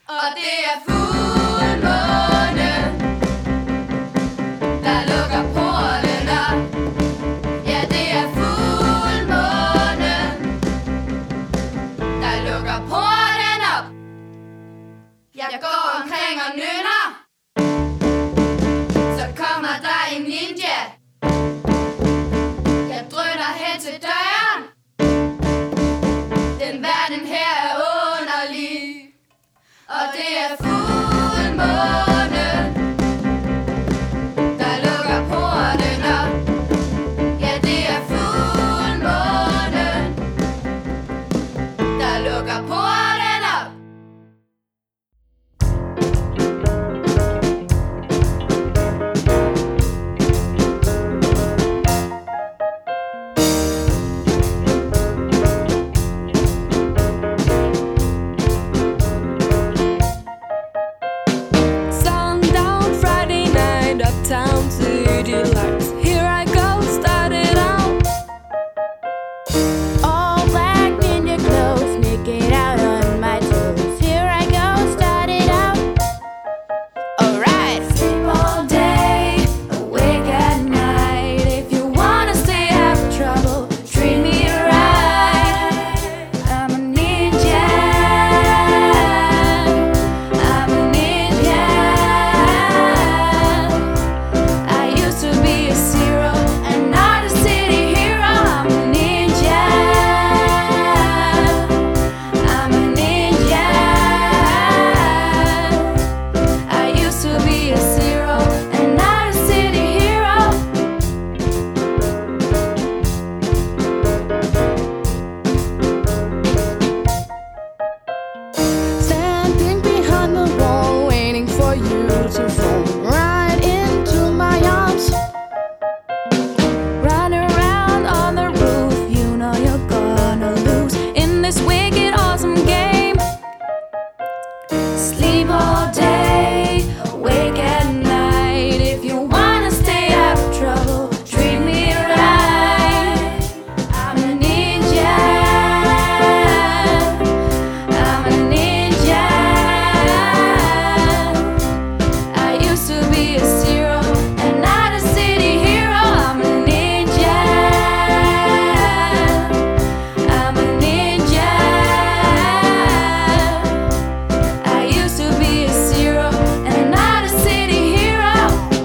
Og det er fuldmåne, der lukker porten op. Ja, det er fuldmåne, der lukker porten op. Jeg går omkring og nynner, så kommer der en ninja. Jeg drøner hen til døren, den verden her er underlig. Og det er fuldmåne, der lukker porten op. Ja, det er fuldmåne, der lukker porten op. Uptown city lights. Here I go, started out. All black ninja clothes, naked out on my toes. Here I go, started out. Alright. Sleep all day, awake at night. If you wanna stay out of trouble, treat me right. I'm a ninja, I'm a ninja. I used to be a zero and not a city hero. I'm a ninja, I'm a ninja. I used to be a zero and not a city hero. Standing behind the wall, waiting for you to fall right into my arms. Run around on the roof, you know you're gonna lose in this wicked awesome game. Sleep all day, awake at night. If you wanna stay out of trouble, treat me right. I'm a ninja, I'm a ninja. I used to be a zero and not a city hero. I'm a ninja, I'm a ninja. I used to be a zero and not a city hero.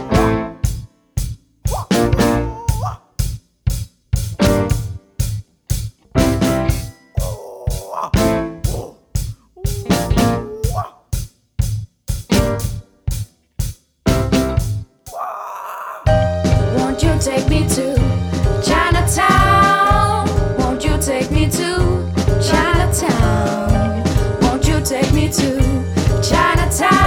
Won't you take me to Chinatown? Won't you take me to Chinatown? Won't you take me to Chinatown?